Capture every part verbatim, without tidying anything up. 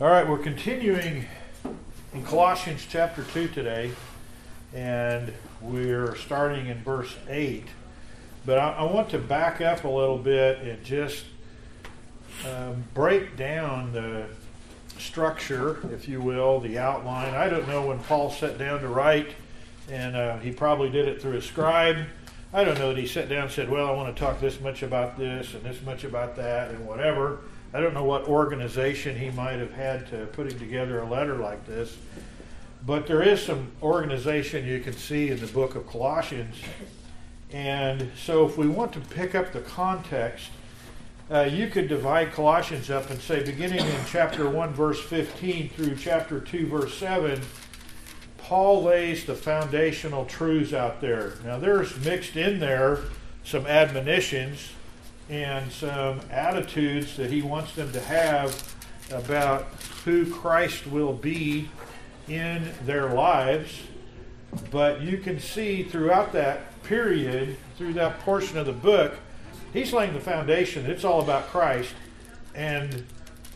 All right, we're continuing in Colossians chapter two today, and we're starting in verse eight. But I, I want to back up a little bit and just um, break down the structure, if you will, the outline. I don't know when Paul sat down to write, and uh, he probably did it through a scribe. I don't know that he sat down and said, well, I want to talk this much about this and this much about that and whatever. I don't know what organization he might have had to putting together a letter like this. But there is some organization you can see in the book of Colossians. And so if we want to pick up the context, uh, you could divide Colossians up and say, beginning in chapter one, verse fifteen through chapter two, verse seven, Paul lays the foundational truths out there. Now there's mixed in there some admonitions and some attitudes that he wants them to have about who Christ will be in their lives. But you can see throughout that period, through that portion of the book, he's laying the foundation. It's all about Christ. And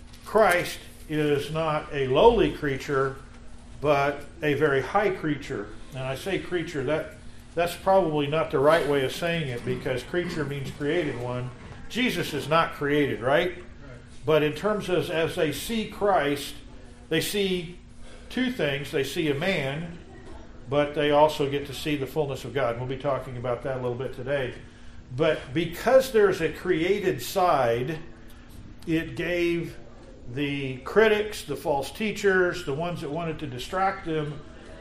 Christ is not a lowly creature, but a very high creature. And I say creature, that that's probably not the right way of saying it, because creature means created one. Jesus is not created, right? Right. But in terms of as they see Christ, they see two things. They see a man, but they also get to see the fullness of God. We'll be talking about that a little bit today. But because there's a created side, it gave the critics, the false teachers, the ones that wanted to distract them,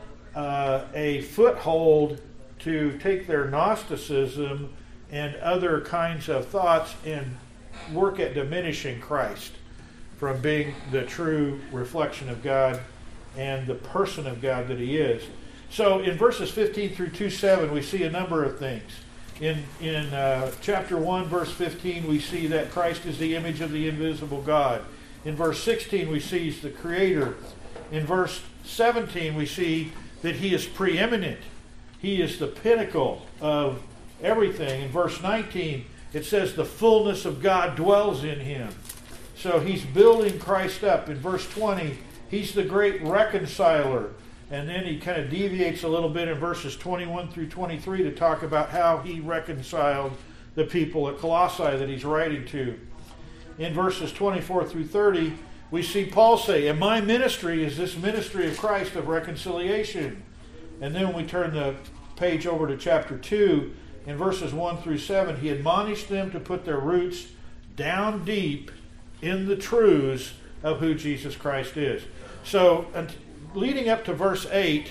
uh, a foothold to take their Gnosticism and other kinds of thoughts and work at diminishing Christ from being the true reflection of God and the person of God that he is. So in verses fifteen through two seven, we see a number of things. In, in uh, chapter one, verse fifteen, we see that Christ is the image of the invisible God. In verse sixteen, we see he's the creator. In verse seventeen, we see that he is preeminent. He is the pinnacle of everything. In verse nineteen, it says the fullness of God dwells in him. So he's building Christ up. In verse twenty, he's the great reconciler. And then he kind of deviates a little bit in verses twenty-one through twenty-three to talk about how he reconciled the people at Colossae that he's writing to. In verses twenty-four through thirty, we see Paul say, and my ministry is this ministry of Christ of reconciliation. And then when we turn the page over to chapter two, in verses one through seven, he admonished them to put their roots down deep in the truths of who Jesus Christ is. So, leading up to verse eight,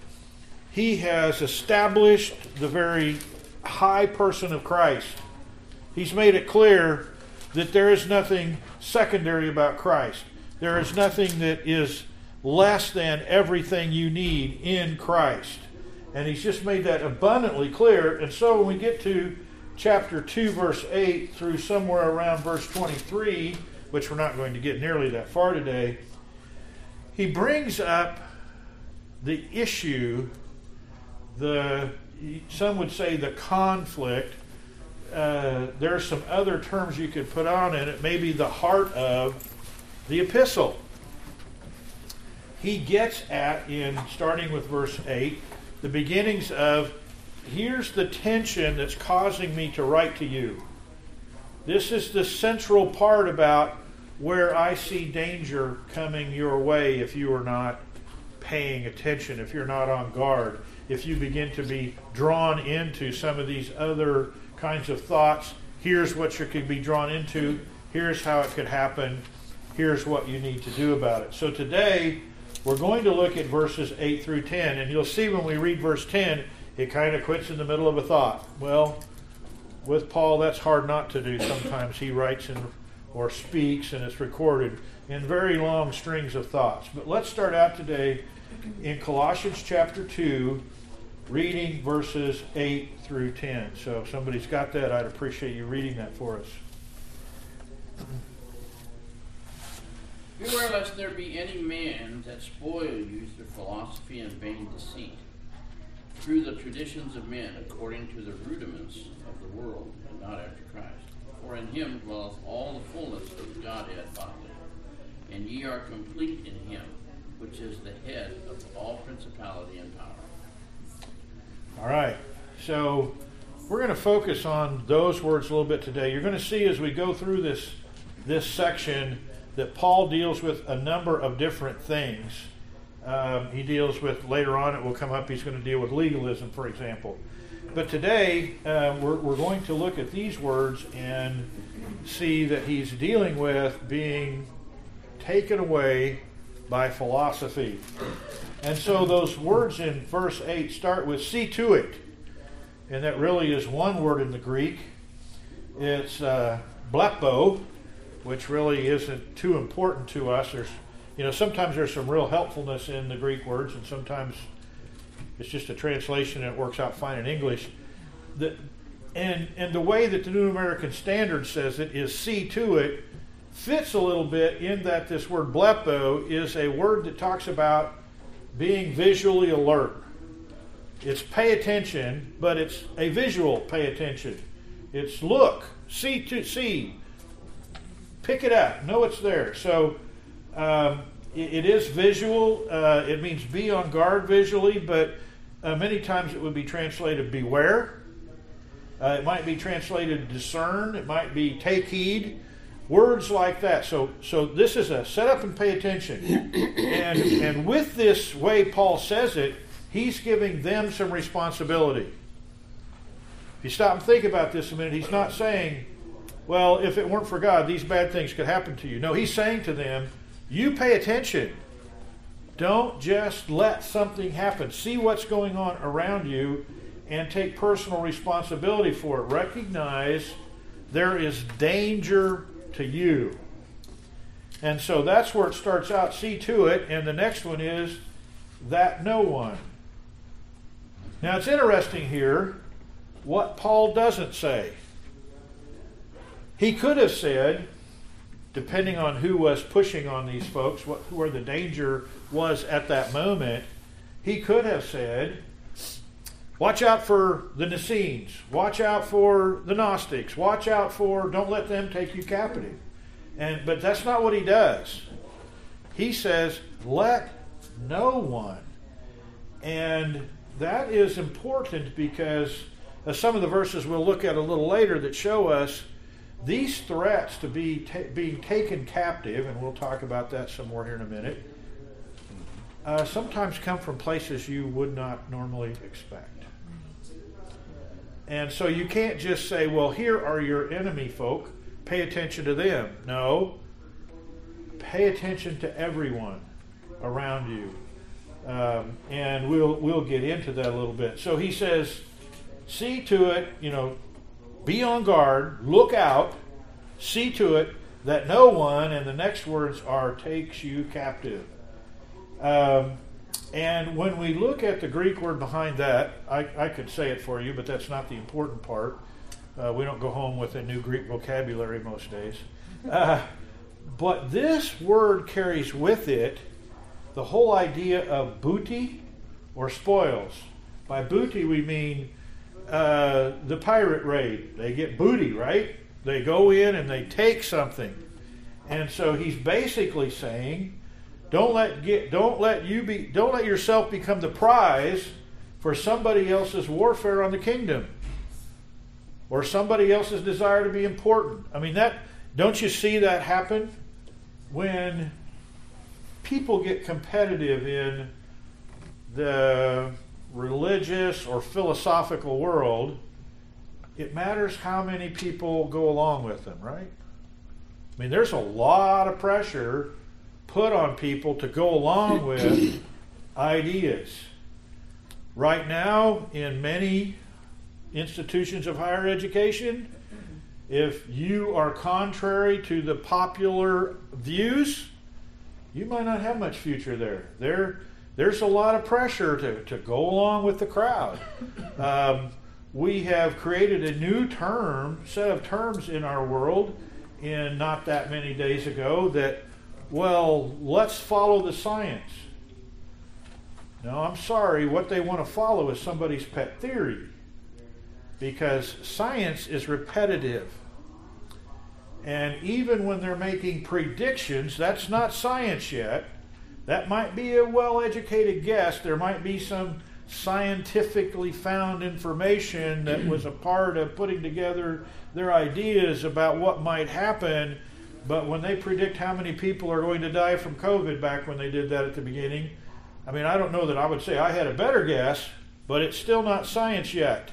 he has established the very high person of Christ. He's made it clear that there is nothing secondary about Christ. There is nothing that is less than everything you need in Christ. And he's just made that abundantly clear. And so when we get to chapter two, verse eight, through somewhere around verse twenty-three, which we're not going to get nearly that far today, he brings up the issue, the some would say the conflict. Uh, there are some other terms you could put on it. It may be the heart of the epistle. He gets at, in starting with verse eight, the beginnings of, here's the tension that's causing me to write to you. This is the central part about where I see danger coming your way if you are not paying attention, if you're not on guard, if you begin to be drawn into some of these other kinds of thoughts. Here's what you could be drawn into. Here's how it could happen. Here's what you need to do about it. So today, we're going to look at verses eight through ten, and you'll see when we read verse ten, it kind of quits in the middle of a thought. Well, with Paul, that's hard not to do. Sometimes he writes in, or speaks, and it's recorded in very long strings of thoughts. But let's start out today in Colossians chapter two, reading verses eight through ten. So if somebody's got that, I'd appreciate you reading that for us. Beware lest there be any man that spoil you through philosophy and vain deceit, through the traditions of men, according to the rudiments of the world, and not after Christ. For in him dwelleth all the fullness of the Godhead bodily. and ye are complete in him, which is the head of all principality and power. All right, so we're going to focus on those words a little bit today. You're going to see as we go through this this section that Paul deals with a number of different things. Um, he deals with, later on it will come up, he's going to deal with legalism, for example. But today uh, we're, we're going to look at these words and see that he's dealing with being taken away by philosophy. And so those words in verse eight start with see to it. And that really is one word in the Greek. It's uh, blepo, which really isn't too important to us. There's, you know, sometimes there's some real helpfulness in the Greek words, and sometimes it's just a translation and it works out fine in English. The, and, and the way that the New American Standard says it is see to it fits a little bit in that this word blepo is a word that talks about being visually alert. It's pay attention, but it's a visual pay attention. It's look, see to see, pick it up, know it's there. So um, it, it is visual. Uh, it means be on guard visually, but uh, many times it would be translated beware. Uh, it might be translated discern. It might be take heed. Words like that. So, so this is a set up and pay attention. And, and with this way Paul says it, he's giving them some responsibility. If you stop and think about this a minute, he's not saying, well, if it weren't for God, these bad things could happen to you. No, he's saying to them, you pay attention. Don't just let something happen. See what's going on around you and take personal responsibility for it. Recognize there is danger to you. And so that's where it starts out, see to it, and the next one is that no one. Now it's interesting here what Paul doesn't say. He could have said, depending on who was pushing on these folks, what, where the danger was at that moment, he could have said, watch out for the Nicenes. Watch out for the Gnostics. Watch out for, don't let them take you captive. And but that's not what he does. He says, let no one. And that is important because uh, some of the verses we'll look at a little later that show us these threats to be ta- being taken captive, and we'll talk about that some more here in a minute, uh, sometimes come from places you would not normally expect. And so you can't just say, well, here are your enemy folk, pay attention to them. No, pay attention to everyone around you. Um, and we'll we'll get into that a little bit. So he says, see to it, you know, be on guard, look out, see to it that no one, and the next words are, takes you captive. Um, and when we look at the Greek word behind that, I, I could say it for you, but that's not the important part. Uh, we don't go home with a new Greek vocabulary most days. Uh, but this word carries with it the whole idea of booty or spoils. By booty we mean uh, the pirate raid. They get booty, right? They go in and they take something. And so he's basically saying, don't let get don't let you be don't let yourself become the prize for somebody else's warfare on the kingdom. Or somebody else's desire to be important. I mean, that don't you see that happen? When people get competitive in the religious or philosophical world, it matters how many people go along with them, right? I mean, there's a lot of pressure put on people to go along with ideas. Right now, in many institutions of higher education, if you are contrary to the popular views, you might not have much future there. There, there's a lot of pressure to, to go along with the crowd. Um, we have created a new term, set of terms in our world, in not that many days ago, that, well, let's follow the science. No, I'm sorry, what they want to follow is somebody's pet theory. Because science is repetitive. And even when they're making predictions, that's not science yet. That might be a well-educated guess. There might be some scientifically found information that was a part of putting together their ideas about what might happen. But when they predict how many people are going to die from COVID back when they did that at the beginning, I mean, I don't know that I would say I had a better guess, but it's still not science yet.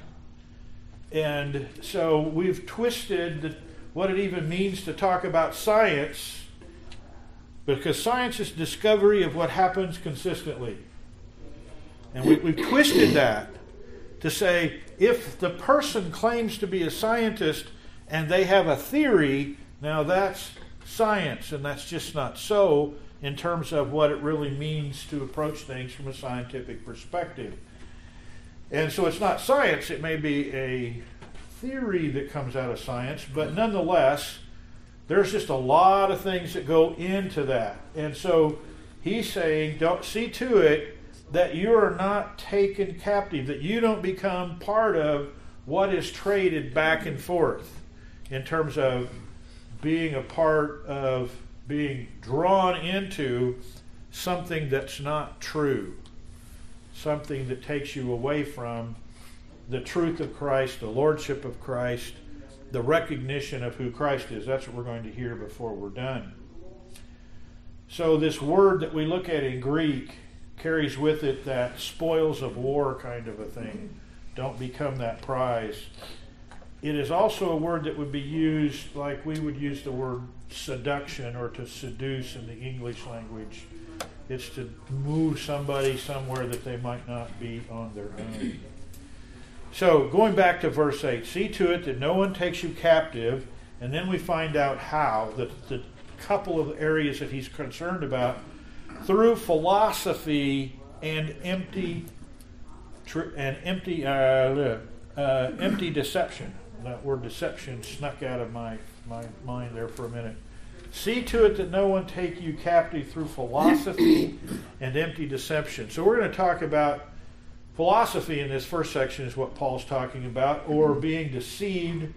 And so we've twisted the, what it even means to talk about science, because science is discovery of what happens consistently. And we, we've twisted that to say if the person claims to be a scientist and they have a theory, now that's science, and that's just not so in terms of what it really means to approach things from a scientific perspective. And so it's not science, it may be a theory that comes out of science, but nonetheless, there's just a lot of things that go into that. And so he's saying, don't see to it that you are not taken captive, that you don't become part of what is traded back and forth in terms of being a part of being drawn into something that's not true, something that takes you away from the truth of Christ, the lordship of Christ, the recognition of who Christ is. That's what we're going to hear before we're done. So this word that we look at in Greek carries with it that spoils of war kind of a thing. Don't become that prize. It is also a word that would be used like we would use the word seduction or to seduce in the English language. It's to move somebody somewhere that they might not be on their own. So going back to verse eight, see to it that no one takes you captive, and then we find out how, the, the couple of areas that he's concerned about, through philosophy and empty tr- and empty uh, uh, empty deception. That word deception snuck out of my, my mind there for a minute. See to it that no one take you captive through philosophy and empty deception. So we're going to talk about philosophy in this first section is what Paul's talking about, or being deceived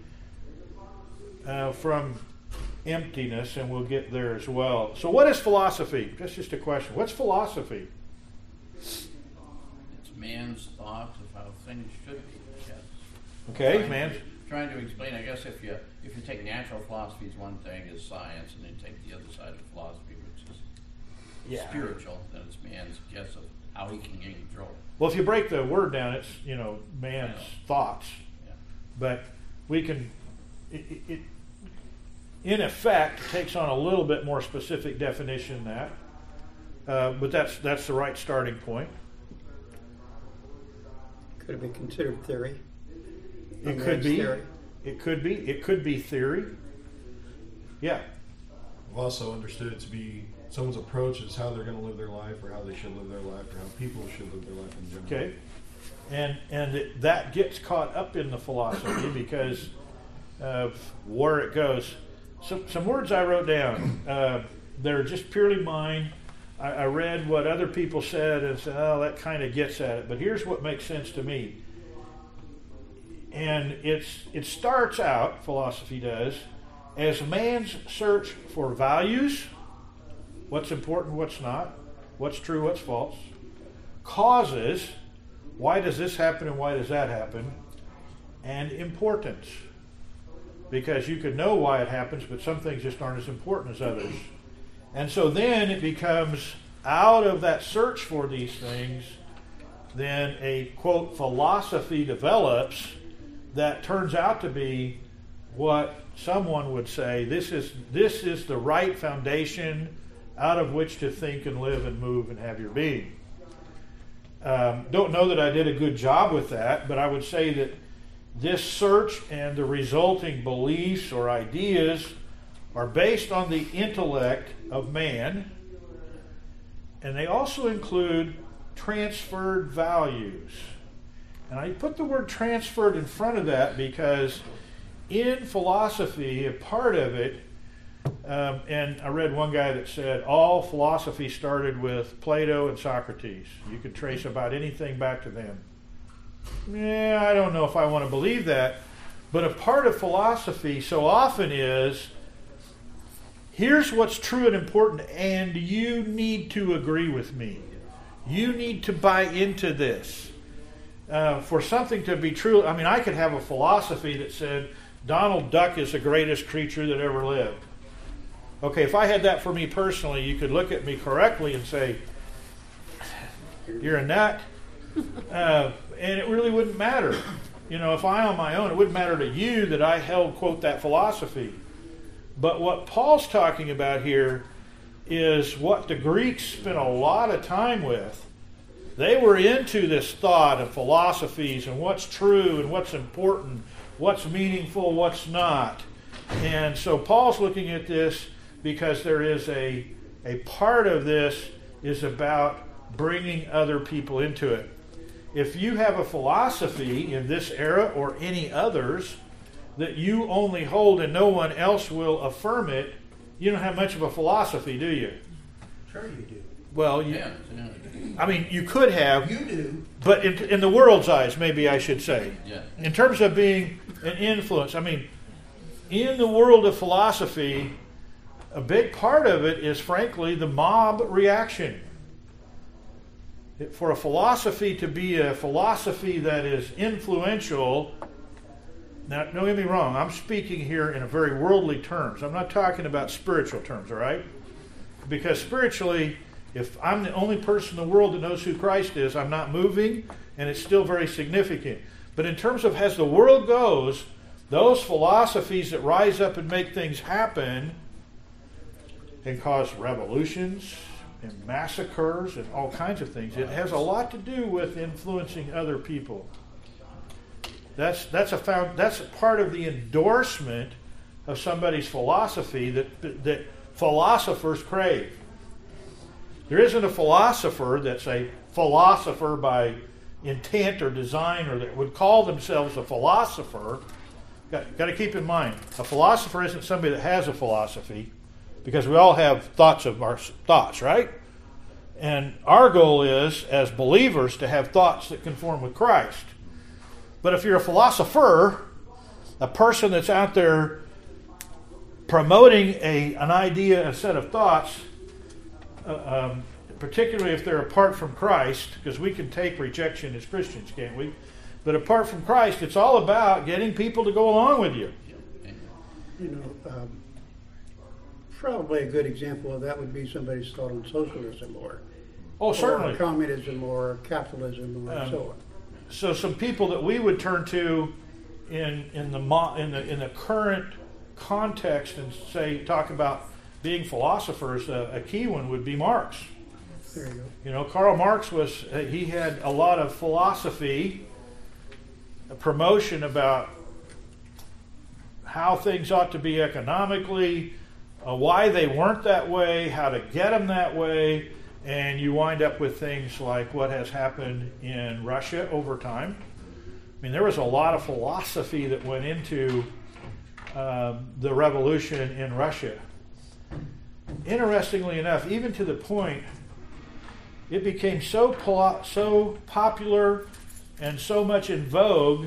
uh, from emptiness, and we'll get there as well. So what is philosophy? That's just a question. What's philosophy? It's man's thought of how things should be. Yes. Okay, trying man. To, trying to explain, I guess if you if you take natural philosophy as one thing, is science, and then take the other side of philosophy, which is Yeah. spiritual, then it's man's guess of how he can gain control. Well, if you break the word down, it's, you know, man's Yeah. thoughts. Yeah. But we can, it, it, it in effect takes on a little bit more specific definition than that. Uh, but that's that's the right starting point. Could it be considered theory? It Or could man's be. theory? It could be. It could be theory. Yeah. I've also understood it to be someone's approach is how they're going to live their life, or how they should live their life, or how people should live their life in general. Okay. And and it, that gets caught up in the philosophy because of where it goes. Some some words I wrote down. Uh, they're just purely mine. I, I read what other people said and said, oh, that kind of gets at it. But here's what makes sense to me. And it's it starts out, philosophy does, as man's search for values, what's important, what's not, what's true, what's false, causes, why does this happen and why does that happen, and importance. Because you could know why it happens, but some things just aren't as important as others. And so then it becomes, out of that search for these things, then a, quote, philosophy develops that turns out to be what someone would say, this is this is the right foundation out of which to think and live and move and have your being. Um, don't know that I did a good job with that, but I would say that this search and the resulting beliefs or ideas are based on the intellect of man, and they also include transferred values. And I put the word transferred in front of that because in philosophy, a part of it, um, and I read one guy that said all philosophy started with Plato and Socrates. You could trace about anything back to them. Yeah, I don't know if I want to believe that, but a part of philosophy so often is here's what's true and important, and you need to agree with me. You need to buy into this. Uh, for something to be true, I mean, I could have a philosophy that said Donald Duck is the greatest creature that ever lived. Okay, if I had that for me personally, you could look at me correctly and say, you're a nut. Uh, and it really wouldn't matter. You know, if I on my own, it wouldn't matter to you that I held, quote, that philosophy. But what Paul's talking about here is what the Greeks spent a lot of time with. They were into this thought of philosophies and what's true and what's important, what's meaningful, what's not. And so Paul's looking at this because there is a, a part of this is about bringing other people into it. If you have a philosophy in this era or any others that you only hold and no one else will affirm it, you don't have much of a philosophy, do you? Sure you do. Well, you, Yeah, yeah. I mean, you could have, You do. but in, in the world's eyes, maybe I should say. Yeah. In terms of being an influence, I mean, in the world of philosophy, a big part of it is, frankly, the mob reaction. For a philosophy to be a philosophy that is influential, now don't get me wrong, I'm speaking here in a very worldly terms. I'm not talking about spiritual terms, all right? Because spiritually, if I'm the only person in the world that knows who Christ is, I'm not moving, and it's still very significant. But in terms of as the world goes, those philosophies that rise up and make things happen and cause revolutions and massacres and all kinds of things, it has a lot to do with influencing other people. That's that's a found, that's a part of the endorsement of somebody's philosophy that that philosophers crave. There isn't a philosopher that's a philosopher by intent or design or that would call themselves a philosopher. Got, got to keep in mind, a philosopher isn't somebody that has a philosophy, because we all have thoughts of our thoughts, right? And our goal is, as believers, to have thoughts that conform with Christ. But if you're a philosopher, a person that's out there promoting a an idea, a set of thoughts, uh, um, particularly if they're apart from Christ, because we can take rejection as Christians, can't we? But apart from Christ, it's all about getting people to go along with you. You know, um, probably a good example of that would be somebody's thought on socialism or, Oh, certainly. or communism or capitalism or Um, so on. So some people that we would turn to in in the mo- in the in the current context and say talk about being philosophers, uh, a key one would be Marx. There you go. You know, Karl Marx was uh, he had a lot of philosophy, a promotion about how things ought to be economically, uh, why they weren't that way, how to get them that way. And you wind up with things like what has happened in Russia over time. I mean, there was a lot of philosophy that went into um, the revolution in Russia. Interestingly enough, even to the point, it became so pol- so popular and so much in vogue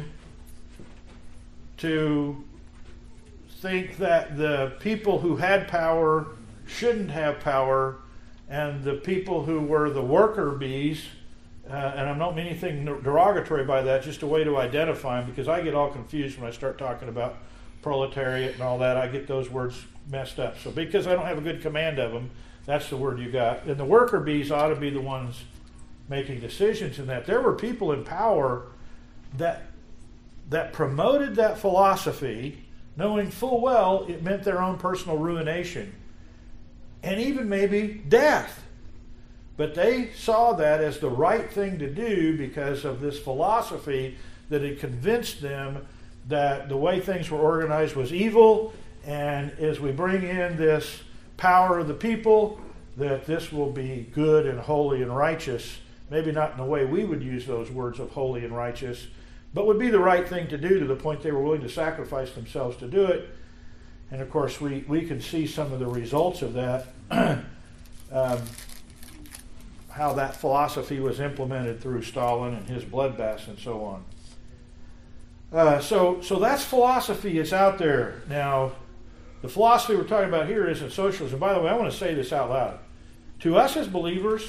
to think that the people who had power shouldn't have power, and the people who were the worker bees, uh, and I don't mean anything derogatory by that, just a way to identify them, because I get all confused when I start talking about proletariat and all that. I get those words messed up. So because I don't have a good command of them, that's the word you got. And the worker bees ought to be the ones making decisions in that. There were people in power that that promoted that philosophy, knowing full well it meant their own personal ruination. And even maybe death. But they saw that as the right thing to do because of this philosophy that had convinced them that the way things were organized was evil, and as we bring in this power of the people, that this will be good and holy and righteous. Maybe not in the way we would use those words of holy and righteous, but would be the right thing to do to the point they were willing to sacrifice themselves to do it. And of course, we, we can see some of the results of that, um, how that philosophy was implemented through Stalin and his bloodbaths and so on. Uh, so, so that's philosophy. It's out there. Now, The philosophy we're talking about here isn't socialism. By the way, I want to say this out loud. To us as believers,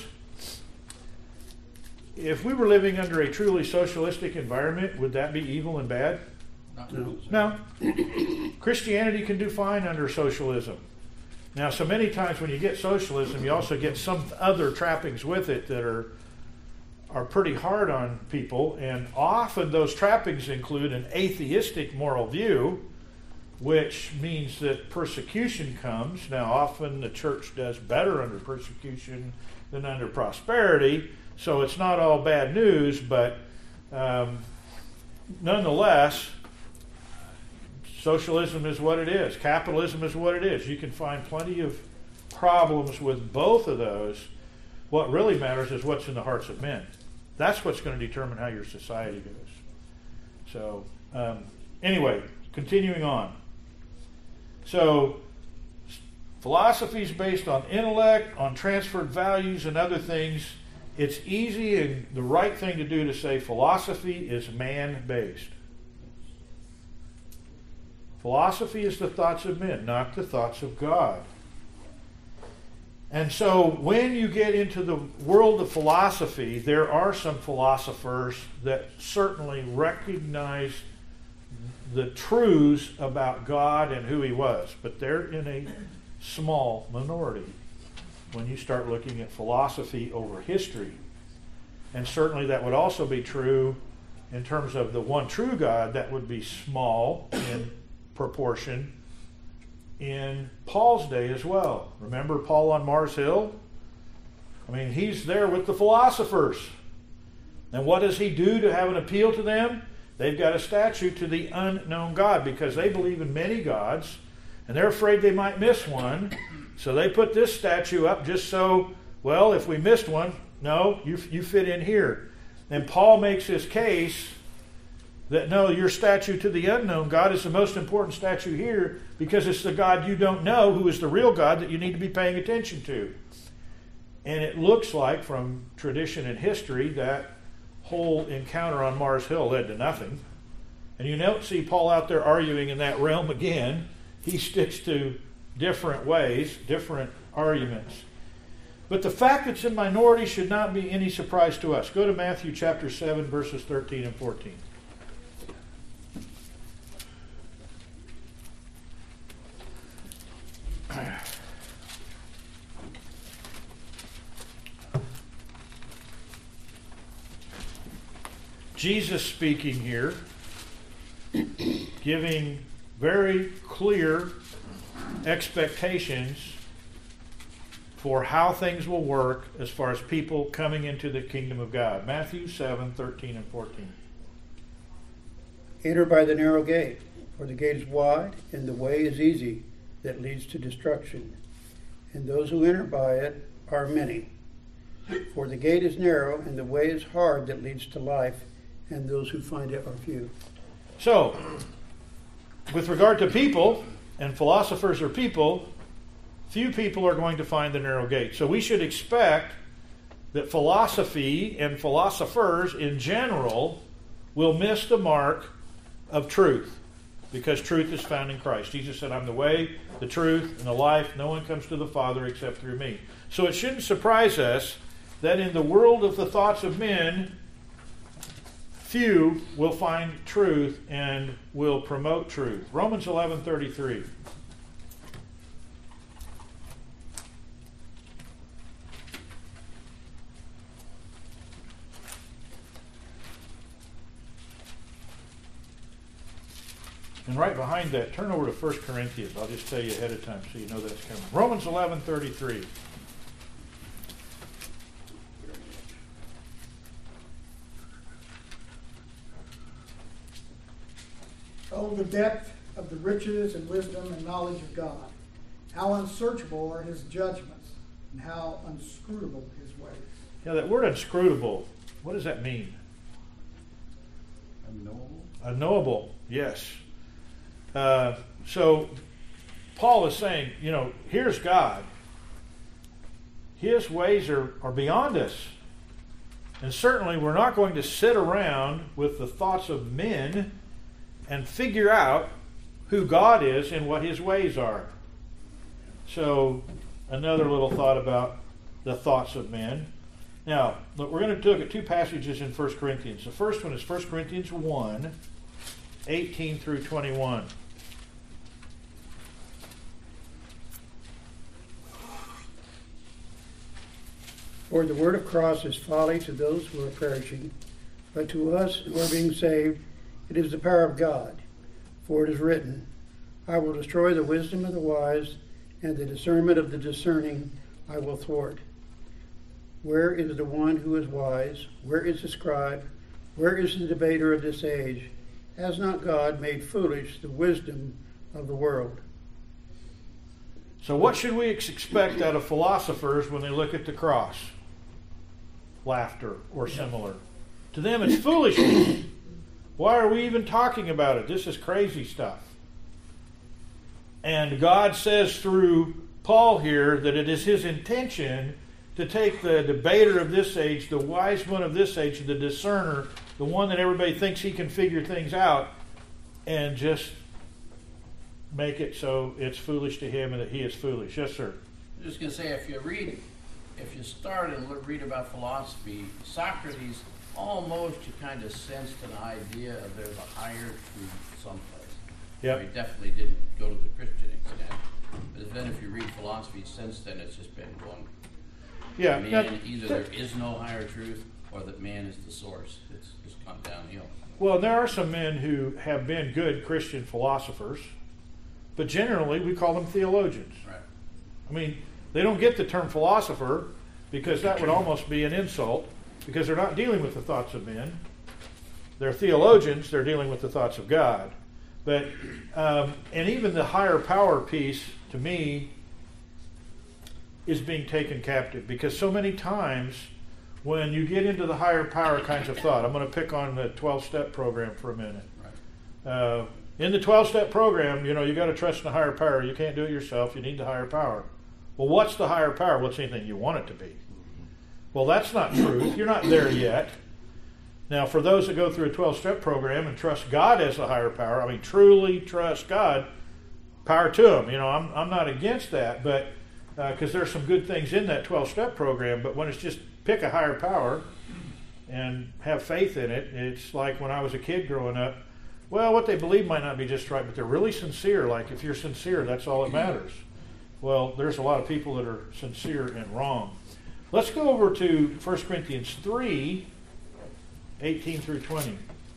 if we were living under a truly socialistic environment, would that be evil and bad? Not No. No. Christianity can do fine under socialism. Now, so many times when you get socialism, you also get some other trappings with it that are are pretty hard on people, and often those trappings include an atheistic moral view, which means that persecution comes. Now, often the church does better under persecution than under prosperity, so it's not all bad news, but um, nonetheless, socialism is what it is. Capitalism is what it is. You can find plenty of problems with both of those. What really matters is what's in the hearts of men. That's what's going to determine how your society goes. So, um, anyway, continuing on. So, philosophy is based on intellect, on transferred values, and other things. It's easy and the right thing to do to say philosophy is man-based. Philosophy is the thoughts of men, not the thoughts of God. And so when you get into the world of philosophy, there are some philosophers that certainly recognize the truths about God and who he was, but they're in a small minority when you start looking at philosophy over history. And certainly that would also be true in terms of the one true God. That would be small in proportion in Paul's day as well. Remember Paul on Mars Hill? I mean, he's there with the philosophers. And what does he do to have an appeal to them? They've got a statue to the unknown God because they believe in many gods and they're afraid they might miss one. So they put this statue up just so, well, if we missed one, no, you, you fit in here. And Paul makes his case that no, your statue to the unknown God is the most important statue here because it's the God you don't know who is the real God that you need to be paying attention to. And it looks like from tradition and history that whole encounter on Mars Hill led to nothing. And you don't see Paul out there arguing in that realm again. He sticks to different ways, different arguments. But the fact that it's in minority should not be any surprise to us. Go to Matthew chapter seven, verses thirteen and fourteen. Jesus speaking here, giving very clear expectations for how things will work as far as people coming into the kingdom of God. Matthew seven, thirteen and fourteen. Enter by the narrow gate, for the gate is wide, and the way is easy that leads to destruction. And those who enter by it are many. For the gate is narrow, and the way is hard that leads to life, and those who find it are few. So, with regard to people, and philosophers are people, few people are going to find the narrow gate. So we should expect that philosophy and philosophers in general will miss the mark of truth, because truth is found in Christ. Jesus said, I'm the way, the truth, and the life. No one comes to the Father except through me. So it shouldn't surprise us that in the world of the thoughts of men, few will find truth and will promote truth. Romans eleven thirty-three. And right behind that, turn over to First Corinthians. I'll just tell you ahead of time so you know that's coming. Romans eleven thirty-three. Oh, the depth of the riches and wisdom and knowledge of God. How unsearchable are his judgments, and how inscrutable his ways. Yeah, that word inscrutable, what does that mean? Unknowable. Unknowable, yes. Uh, so Paul is saying, you know, here's God. His ways are, are beyond us. And certainly we're not going to sit around with the thoughts of men and figure out who God is and what his ways are. So, another little thought about the thoughts of men. Now, look, we're going to look at two passages in First Corinthians. The first one is First Corinthians one, eighteen through twenty-one. For the word of cross is folly to those who are perishing, but to us who are being saved, it is the power of God. For it is written, I will destroy the wisdom of the wise, and the discernment of the discerning I will thwart. Where is the one who is wise? Where is the scribe? Where is the debater of this age? Has not God made foolish the wisdom of the world? So what should we ex- expect out of philosophers when they look at the cross? Laughter or similar. To them it's foolishness. Why are we even talking about it? This is crazy stuff. And God says through Paul here that it is his intention to take the debater of this age, the wise one of this age, the discerner, the one that everybody thinks he can figure things out, and just make it so it's foolish to him and that he is foolish. Yes, sir. I'm just going to say, if you read, if you start and look, read about philosophy, Socrates, almost you kind of sensed an idea of there's a higher truth someplace. Yep. He definitely didn't go to the Christian extent. But then if you read philosophy since then, it's just been going, Yeah. man, now, either there is no higher truth or that man is the source. It's just gone downhill. Well, there are some men who have been good Christian philosophers, but generally we call them theologians. Right. I mean, they don't get the term philosopher because that would almost be an insult, because they're not dealing with the thoughts of men. They're theologians, they're dealing with the thoughts of God. But, um, and even the higher power piece, to me, is being taken captive, because so many times when you get into the higher power kinds of thought, I'm going to pick on the twelve-step program for a minute. Right. Uh, in the twelve-step program, you know, you got to trust in the higher power. You can't do it yourself. You need the higher power. Well, what's the higher power? What's anything you want it to be? Well, that's not truth. You're not there yet. Now, for those that go through a twelve-step program and trust God as the higher power, I mean, truly trust God, power to them. You know, I'm I'm not against that, but because uh, there's some good things in that twelve-step program, but when it's just pick a higher power and have faith in it, it's like when I was a kid growing up, well, what they believe might not be just right, but they're really sincere. Like, if you're sincere, that's all that matters. Well, there's a lot of people that are sincere and wrong. Let's go over to First Corinthians three, eighteen through twenty.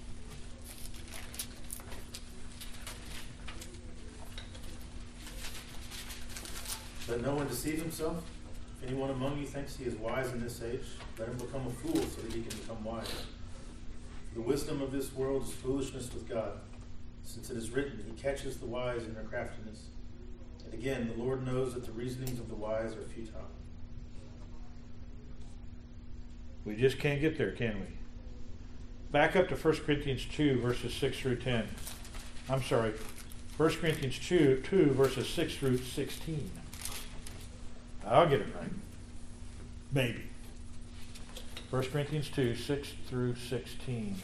Let no one deceive himself. If anyone among you thinks he is wise in this age, let him become a fool so that he can become wise. The wisdom of this world is foolishness with God, since it is written, he catches the wise in their craftiness. And again, the Lord knows that the reasonings of the wise are futile. We just can't get there, can we? Back up to First Corinthians two, verses six through ten. I'm sorry, First Corinthians two, two verses six through sixteen. I'll get it right. Maybe. First Corinthians two, six through sixteen.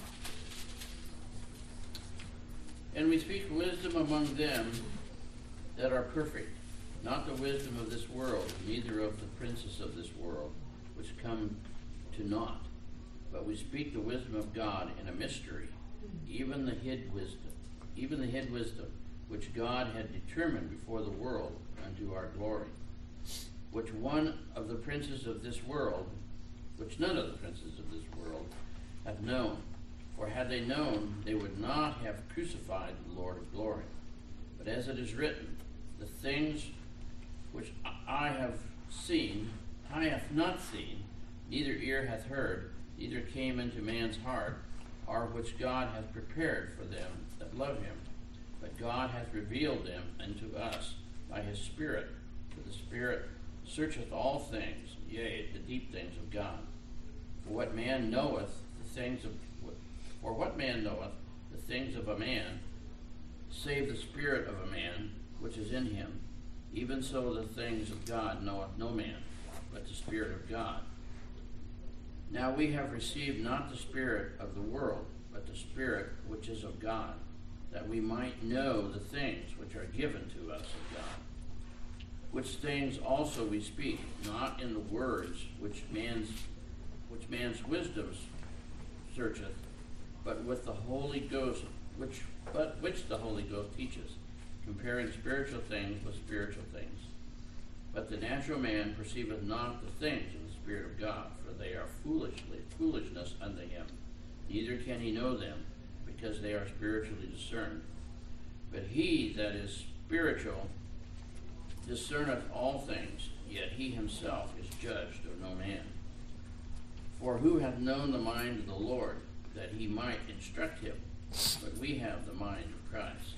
And we speak wisdom among them that are perfect, not the wisdom of this world, neither of the princes of this world, which come to naught. But we speak the wisdom of God in a mystery, even the hid wisdom, even the hid wisdom, which God had determined before the world unto our glory, which one of the princes of this world, which none of the princes of this world have known. For had they known, they would not have crucified the Lord of glory. But as it is written, the things which I have seen, I have not seen, neither ear hath heard, neither came into man's heart, are which God hath prepared for them that love him. But God hath revealed them unto us by his Spirit. For the Spirit searcheth all things, yea, the deep things of God. For what man knoweth the things of for what man knoweth the things of a man, save the spirit of a man which is in him? Even so the things of God knoweth no man, but the Spirit of God. Now we have received not the spirit of the world, but the Spirit which is of God, that we might know the things which are given to us of God. Which things also we speak, not in the words which man's which man's wisdom searcheth, but with the Holy Ghost, which but which the Holy Ghost teaches, comparing spiritual things with spiritual things. But the natural man perceiveth not the things of the Spirit of God, for they are foolishly foolishness unto him. Neither can he know them, because they are spiritually discerned. But he that is spiritual discerneth all things, yet he himself is judged of no man. For who hath known the mind of the Lord, that he might instruct him? But we have the mind of Christ.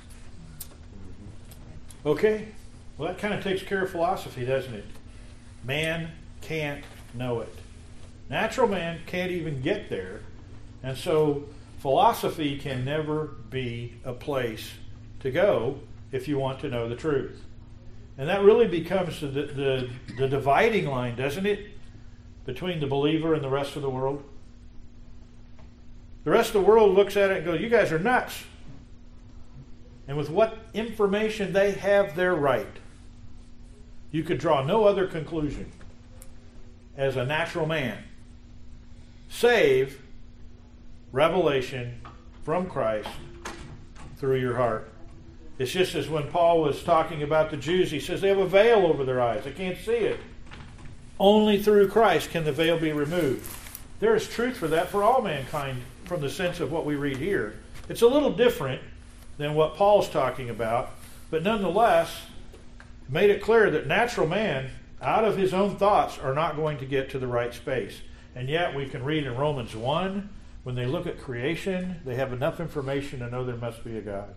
Okay, well that kind of takes care of philosophy, doesn't it? Man can't know it. Natural man can't even get there. And so philosophy can never be a place to go if you want to know the truth. And that really becomes the, the, the dividing line, doesn't it, between the believer and the rest of the world? The rest of the world looks at it and goes, you guys are nuts. And with what information they have, they're right. You could draw no other conclusion as a natural man, save revelation from Christ through your heart. It's just as when Paul was talking about the Jews, he says they have a veil over their eyes. They can't see it. Only through Christ can the veil be removed. There is truth for that for all mankind from the sense of what we read here. It's a little different than what Paul's talking about, but nonetheless made it clear that natural man, out of his own thoughts, are not going to get to the right space. And yet we can read in Romans one, when they look at creation, they have enough information to know there must be a God.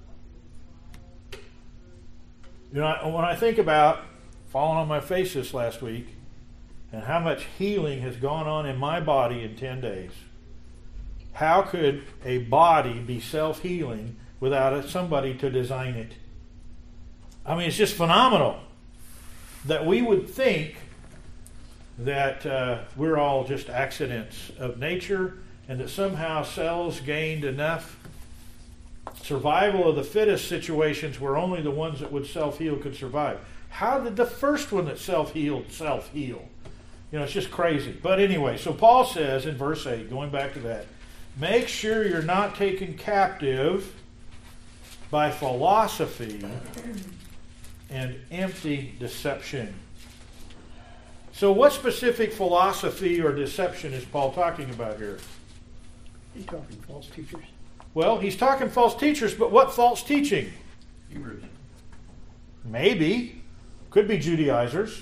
You know, when I think about falling on my face this last week and how much healing has gone on in my body in ten days, how could a body be self-healing without somebody to design it? I mean, it's just phenomenal that we would think that uh, we're all just accidents of nature and that somehow cells gained enough survival of the fittest situations where only the ones that would self-heal could survive. How did the first one that self-healed self-heal? You know, it's just crazy. But anyway, so Paul says in verse eight, going back to that, make sure you're not taken captive by philosophy and empty deception. So what specific philosophy or deception is Paul talking about here? He's talking false teachers. Well, he's talking false teachers, but what false teaching? Hebrews. Maybe. Could be Judaizers.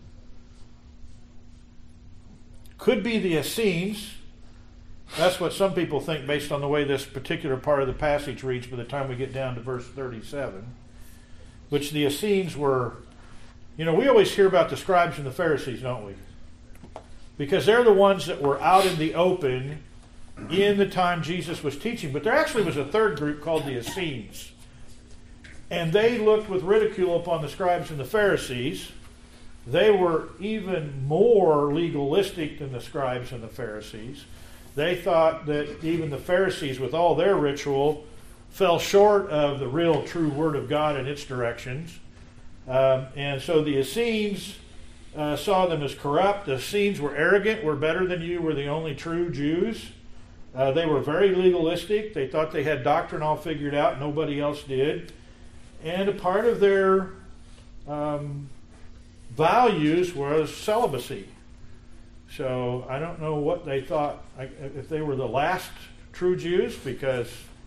Could be the Essenes. That's what some people think based on the way this particular part of the passage reads by the time we get down to verse thirty-seven. Which the Essenes were, you know, we always hear about the scribes and the Pharisees, don't we? Because they're the ones that were out in the open in the time Jesus was teaching. But there actually was a third group called the Essenes. And they looked with ridicule upon the scribes and the Pharisees. They were even more legalistic than the scribes and the Pharisees. They thought that even the Pharisees, with all their ritual, fell short of the real true Word of God and its directions. Um, and so the Essenes uh, saw them as corrupt. The Essenes were arrogant. We're better than you. We're the only true Jews. Uh, they were very legalistic. They thought they had doctrine all figured out. Nobody else did. And a part of their um, values was celibacy. So I don't know what they thought, if they were the last true Jews, because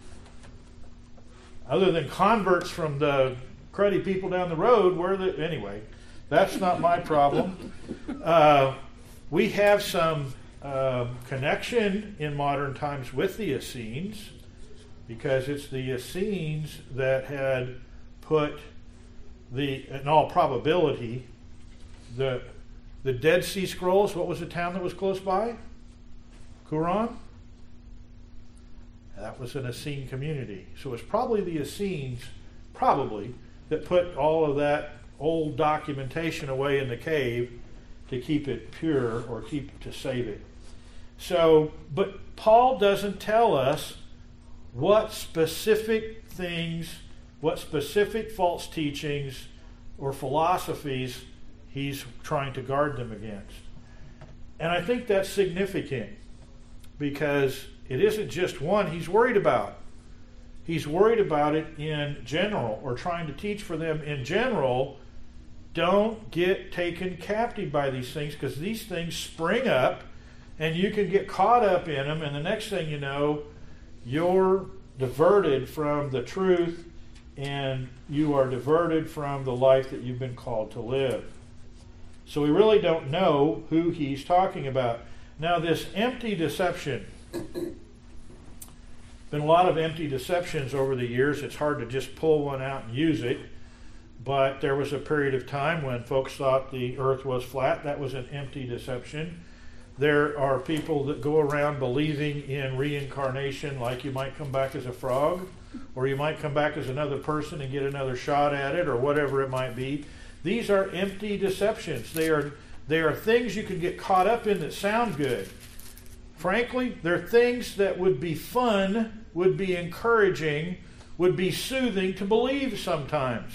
other than converts from the cruddy people down the road, where the anyway, that's not my problem. Uh, we have some uh, connection in modern times with the Essenes, because it's the Essenes that had put the, in all probability, the the Dead Sea Scrolls. What was the town that was close by? Qumran? That was an Essene community. So it's probably the Essenes, probably, that put all of that old documentation away in the cave to keep it pure or keep to save it. So, but Paul doesn't tell us what specific things, what specific false teachings or philosophies he's trying to guard them against. And I think that's significant because it isn't just one he's worried about. He's worried about it in general, or trying to teach for them in general. Don't get taken captive by these things, because these things spring up and you can get caught up in them, and the next thing you know, you're diverted from the truth and you are diverted from the life that you've been called to live. So we really don't know who he's talking about. Now, this empty deception, been a lot of empty deceptions over the years. It's hard to just pull one out and use it. But there was a period of time when folks thought the earth was flat. That was an empty deception. There are people that go around believing in reincarnation, like you might come back as a frog, or you might come back as another person and get another shot at it, or whatever it might be. These are empty deceptions. They are, they are things you can get caught up in that sound good. Frankly, they're things that would be fun, would be encouraging, would be soothing to believe sometimes.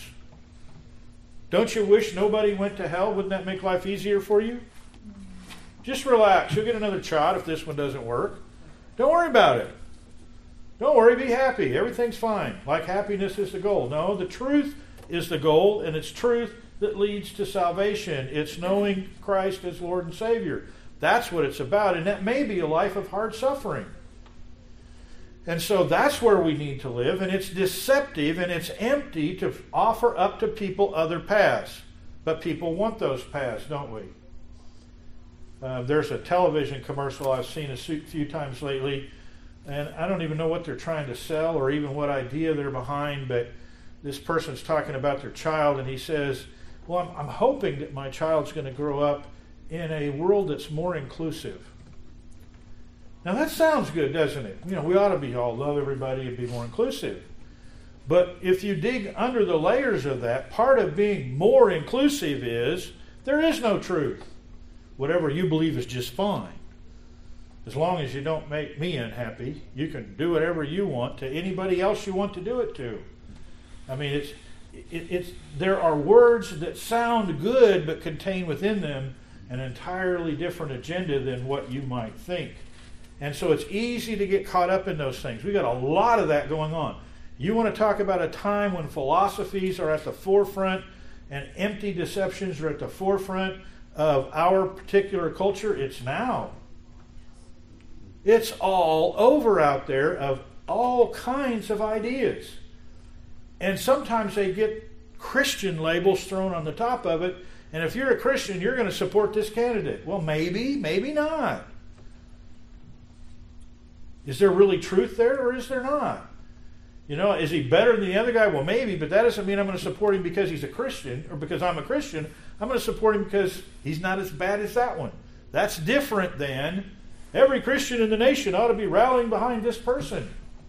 Don't you wish nobody went to hell? Wouldn't that make life easier for you? Just relax. You'll get another shot if this one doesn't work. Don't worry about it. Don't worry, be happy. Everything's fine. Like happiness is the goal. No, the truth is the goal, and it's truth that leads to salvation. It's knowing Christ as Lord and Savior. That's what it's about, and that may be a life of hard suffering. And so that's where we need to live, and it's deceptive and it's empty to offer up to people other paths. But people want those paths, don't we? Uh, there's a television commercial I've seen a few times lately, and I don't even know what they're trying to sell or even what idea they're behind, but this person's talking about their child, and he says, well, I'm, I'm hoping that my child's going to grow up in a world that's more inclusive. Now that sounds good, doesn't it? You know, we ought to be all love everybody and be more inclusive. But if you dig under the layers of that, part of being more inclusive is there is no truth. Whatever you believe is just fine. As long as you don't make me unhappy, you can do whatever you want to anybody else you want to do it to. I mean, it's it, it's there are words that sound good but contain within them an entirely different agenda than what you might think. And so it's easy to get caught up in those things. We've got a lot of that going on. You want to talk about a time when philosophies are at the forefront and empty deceptions are at the forefront of our particular culture? It's now. It's all over out there of all kinds of ideas. And sometimes they get Christian labels thrown on the top of it. And if you're a Christian, you're going to support this candidate. Well, maybe, maybe not. Is there really truth there, or is there not? You know, is he better than the other guy? Well, maybe, but that doesn't mean I'm going to support him because he's a Christian, or because I'm a Christian. I'm going to support him because he's not as bad as that one. That's different than every Christian in the nation ought to be rallying behind this person.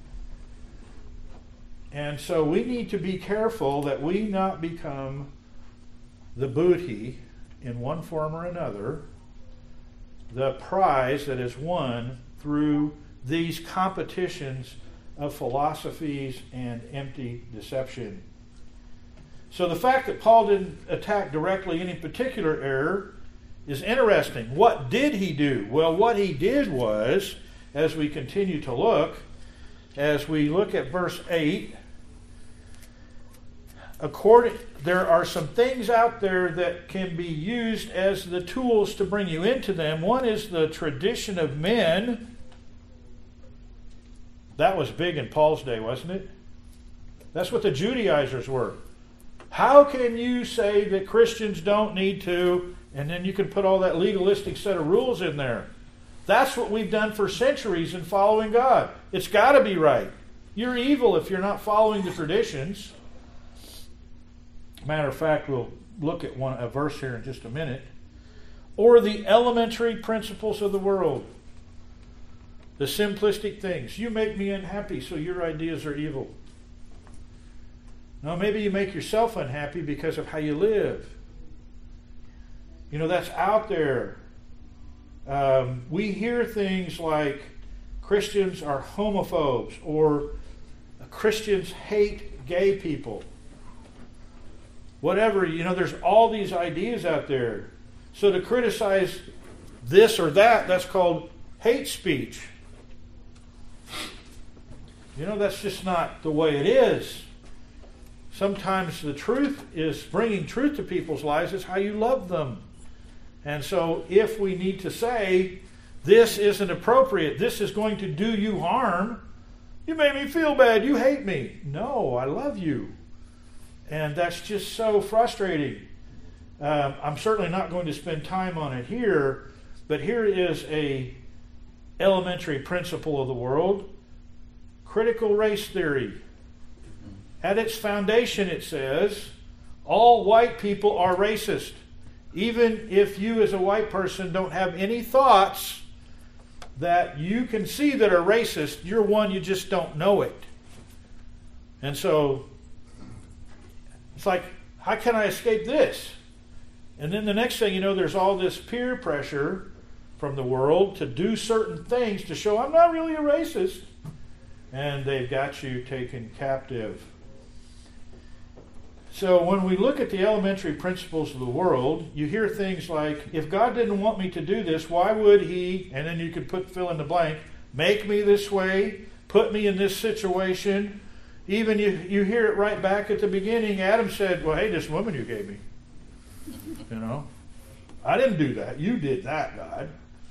And so we need to be careful that we not become the booty in one form or another, the prize that is won through these competitions of philosophies and empty deception. So the fact that Paul didn't attack directly any particular error is interesting. What did he do? Well, what he did was, as we continue to look, as we look at verse eight, according, there are some things out there that can be used as the tools to bring you into them. One is the tradition of men. That was big in Paul's day, wasn't it? That's what the Judaizers were. How can you say that Christians don't need to, and then you can put all that legalistic set of rules in there? That's what we've done for centuries in following God. It's got to be right. You're evil if you're not following the traditions. Matter of fact, we'll look at one a verse here in just a minute. Or the elementary principles of the world. The simplistic things. You make me unhappy, so your ideas are evil. No, maybe you make yourself unhappy because of how you live. You know, that's out there. Um, we hear things like Christians are homophobes, or Christians hate gay people. Whatever, you know, there's all these ideas out there. So to criticize this or that, that's called hate speech. You know, that's just not the way it is. Sometimes the truth is, bringing truth to people's lives is how you love them. And so if we need to say, this isn't appropriate, this is going to do you harm, you made me feel bad, you hate me. No, I love you. And that's just so frustrating. Um, I'm certainly not going to spend time on it here, but here is a elementary principle of the world. Critical race theory. At its foundation, it says, all white people are racist. Even if you as a white person don't have any thoughts that you can see that are racist, you're one, you just don't know it. And so, it's like, how can I escape this? And then the next thing you know, there's all this peer pressure from the world to do certain things to show I'm not really a racist. And they've got you taken captive. So when we look at the elementary principles of the world, you hear things like, if God didn't want me to do this, why would he, and then you could put fill in the blank, make me this way, put me in this situation. Even you, you hear it right back at the beginning. Adam said, well, hey, this woman you gave me. You know, I didn't do that. You did that, God.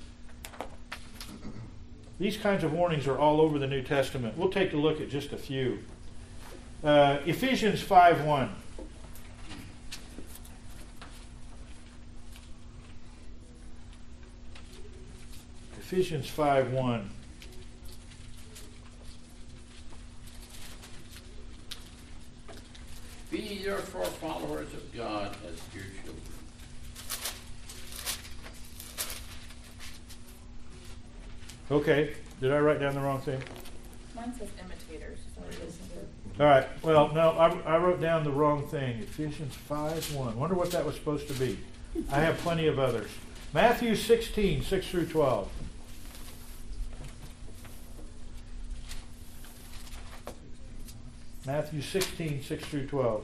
These kinds of warnings are all over the New Testament. We'll take a look at just a few. Uh, Ephesians five one. Ephesians five one. Be therefore followers of God as dear children. Okay, did I write down the wrong thing? Mine says imitators. So it is. All right, well, no, I, I wrote down the wrong thing. Ephesians five one. Wonder what that was supposed to be. I have plenty of others. Matthew sixteen, six through twelve. Matthew sixteen, six through twelve.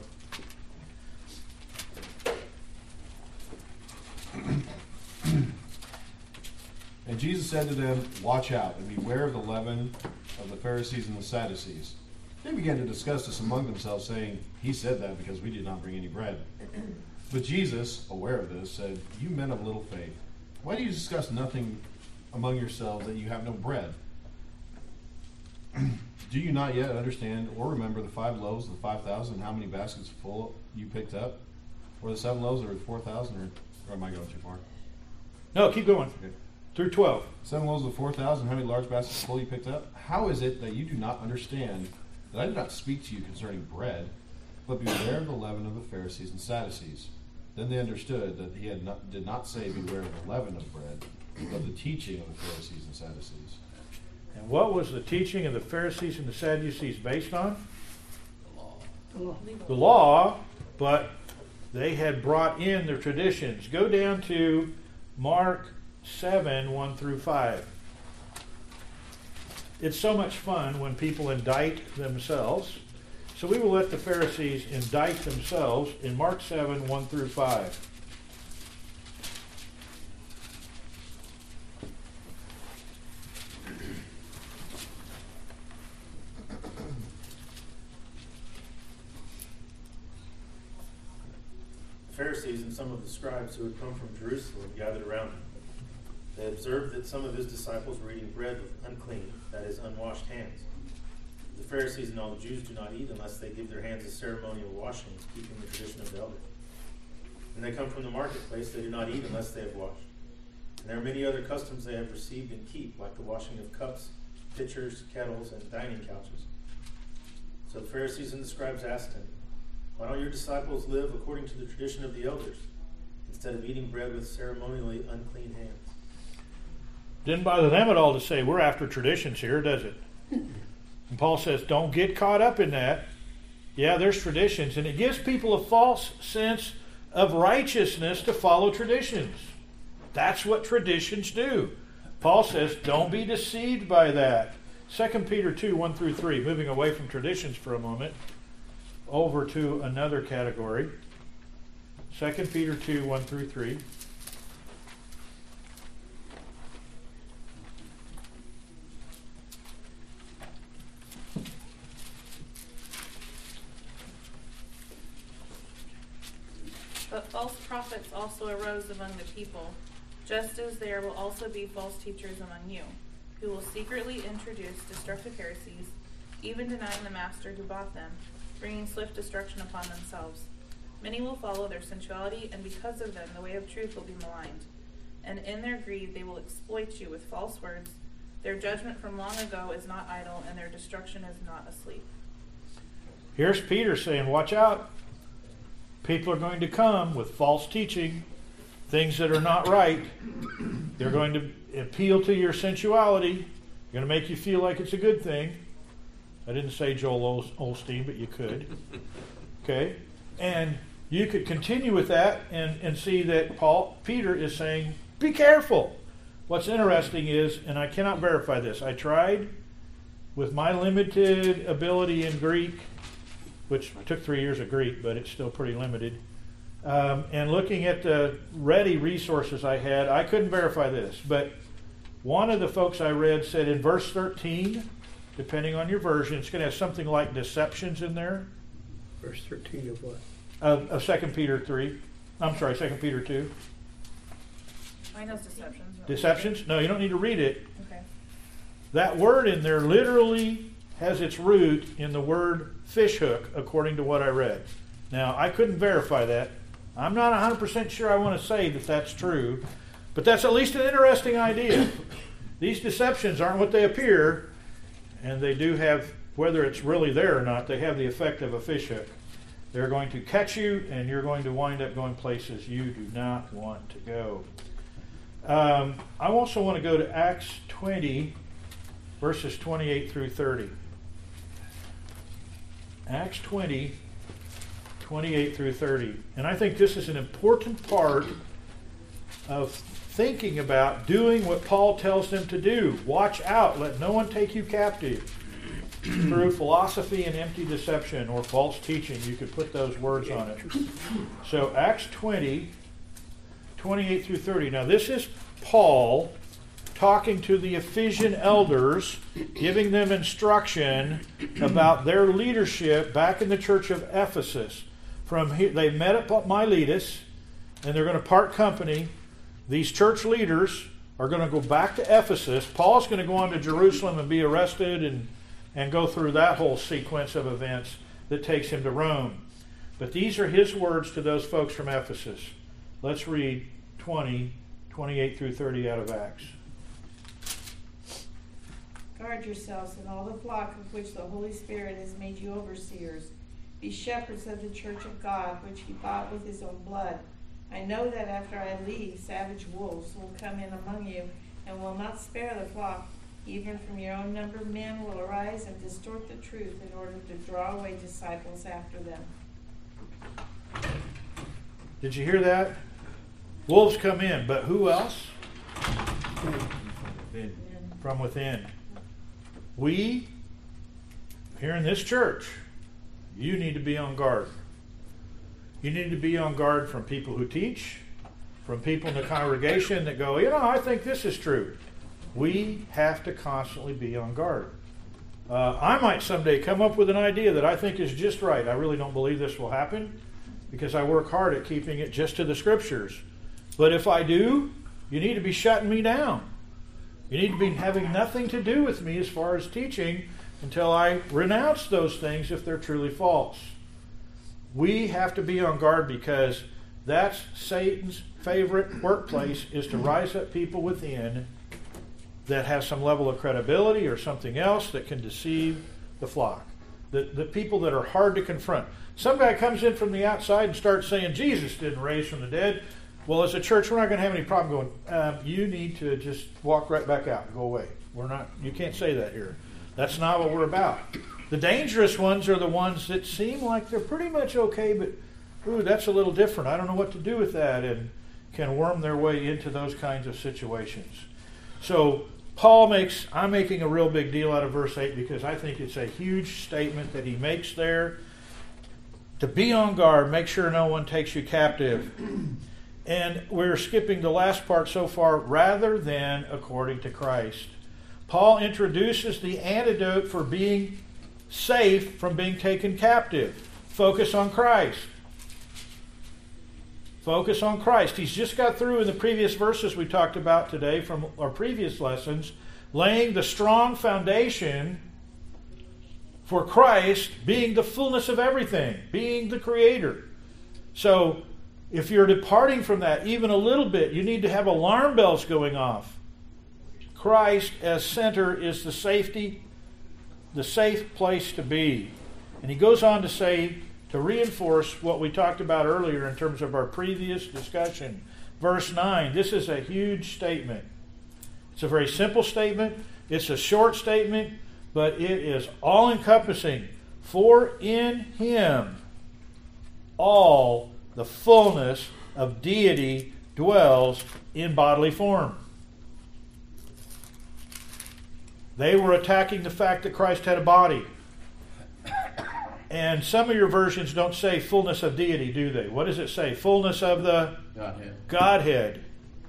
And Jesus said to them, watch out and beware of the leaven of the Pharisees and the Sadducees. They began to discuss this among themselves, saying, he said that because we did not bring any bread. But Jesus, aware of this, said, you men of little faith, why do you discuss nothing among yourselves that you have no bread? Do you not yet understand or remember the five loaves of the five thousand and how many baskets full you picked up? Or the seven loaves that were four thousand, or, or am I going too far? No, keep going. Okay. Through twelve. Seven loaves of four thousand, how many large baskets full you picked up? How is it that you do not understand that I did not speak to you concerning bread, but beware of the leaven of the Pharisees and Sadducees? Then they understood that he had not, did not say beware of the leaven of bread, but the teaching of the Pharisees and Sadducees. And what was the teaching of the Pharisees and the Sadducees based on? The law. The law. The law, but they had brought in their traditions. Go down to Mark seven, one through five. It's so much fun when people indict themselves. So we will let the Pharisees indict themselves in Mark seven, one through five. The Pharisees and some of the scribes who had come from Jerusalem gathered around him. They observed that some of his disciples were eating bread with unclean, that is, unwashed hands. The Pharisees and all the Jews do not eat unless they give their hands a ceremonial washing, keeping the tradition of the elders. When they come from the marketplace, they do not eat unless they have washed. And there are many other customs they have received and keep, like the washing of cups, pitchers, kettles, and dining couches. So the Pharisees and the scribes asked him, why don't your disciples live according to the tradition of the elders, instead of eating bread with ceremonially unclean hands? Didn't bother them at all to say, we're after traditions here, does it? And Paul says, don't get caught up in that. Yeah, there's traditions, and it gives people a false sense of righteousness to follow traditions. That's what traditions do. Paul says, don't be deceived by that. Second Peter two, one through three, moving away from traditions for a moment, over to another category. Second Peter two, one through three. But false prophets also arose among the people, just as there will also be false teachers among you, who will secretly introduce destructive heresies, even denying the master who bought them, bringing swift destruction upon themselves. Many will follow their sensuality, and because of them the way of truth will be maligned. And in their greed they will exploit you with false words. Their judgment from long ago is not idle, and their destruction is not asleep. Here's Peter saying, watch out. People are going to come with false teaching, things that are not right. They're going to appeal to your sensuality. They're going to make you feel like it's a good thing. I didn't say Joel Osteen, but you could. Okay? And you could continue with that and, and see that Paul, Peter is saying, be careful. What's interesting is, and I cannot verify this, I tried with my limited ability in Greek, which took three years of Greek, but it's still pretty limited. Um, and looking at the ready resources I had, I couldn't verify this. But one of the folks I read said in verse thirteen, depending on your version, it's going to have something like deceptions in there. Verse thirteen of what? Of, of Second Peter three. I'm sorry, Second Peter two. Mine has deceptions. Deceptions? No, you don't need to read it. Okay. That word in there literally has its root in the word fishhook, according to what I read. Now, I couldn't verify that. I'm not one hundred percent sure I want to say that that's true, but that's at least an interesting idea. These deceptions aren't what they appear, and they do have, whether it's really there or not, they have the effect of a fishhook. They're going to catch you, and you're going to wind up going places you do not want to go. Um, I also want to go to Acts twenty, verses twenty-eight through thirty. Acts twenty, twenty-eight through thirty. And I think this is an important part of thinking about doing what Paul tells them to do. Watch out. Let no one take you captive through philosophy and empty deception or false teaching. You could put those words on it. So Acts twenty, twenty-eight through thirty. Now this is Paul talking to the Ephesian elders, giving them instruction about their leadership back in the church of Ephesus. From here, they met at Miletus, and they're going to part company. These church leaders are going to go back to Ephesus. Paul's going to go on to Jerusalem and be arrested and, and go through that whole sequence of events that takes him to Rome. But these are his words to those folks from Ephesus. Let's read twenty, twenty-eight through thirty out of Acts. Guard yourselves and all the flock of which the Holy Spirit has made you overseers. Be shepherds of the church of God, which he bought with his own blood. I know that after I leave, savage wolves will come in among you and will not spare the flock. Even from your own number, men will arise and distort the truth in order to draw away disciples after them. Did you hear that? Wolves come in, but who else? From within. We, here in this church, you need to be on guard. You need to be on guard from people who teach, from people in the congregation that go, you know, I think this is true. We have to constantly be on guard. Uh, I might someday come up with an idea that I think is just right. I really don't believe this will happen because I work hard at keeping it just to the scriptures. But if I do, you need to be shutting me down. You need to be having nothing to do with me as far as teaching until I renounce those things if they're truly false. We have to be on guard because that's Satan's favorite workplace, is to rise up people within that have some level of credibility or something else that can deceive the flock. The, the people that are hard to confront. Some guy comes in from the outside and starts saying Jesus didn't raise from the dead. Well, as a church, we're not going to have any problem going, um, you need to just walk right back out and go away. We're not. You can't say that here. That's not what we're about. The dangerous ones are the ones that seem like they're pretty much okay, but, ooh, that's a little different. I don't know what to do with that, and can worm their way into those kinds of situations. So Paul makes, I'm making a real big deal out of verse eight because I think it's a huge statement that he makes there. To be on guard, make sure no one takes you captive. And we're skipping the last part so far, rather than according to Christ. Paul introduces the antidote for being safe from being taken captive. Focus on Christ. Focus on Christ. He's just got through in the previous verses we talked about today from our previous lessons, laying the strong foundation for Christ being the fullness of everything, being the Creator. So, if you're departing from that even a little bit, you need to have alarm bells going off. Christ as center is the safety, the safe place to be. And he goes on to say, to reinforce what we talked about earlier in terms of our previous discussion. Verse nine, this is a huge statement. It's a very simple statement. It's a short statement, but it is all-encompassing. For in him all the fullness of deity dwells in bodily form. They were attacking the fact that Christ had a body. And some of your versions don't say fullness of deity, do they? What does it say? Fullness of the Godhead. Godhead.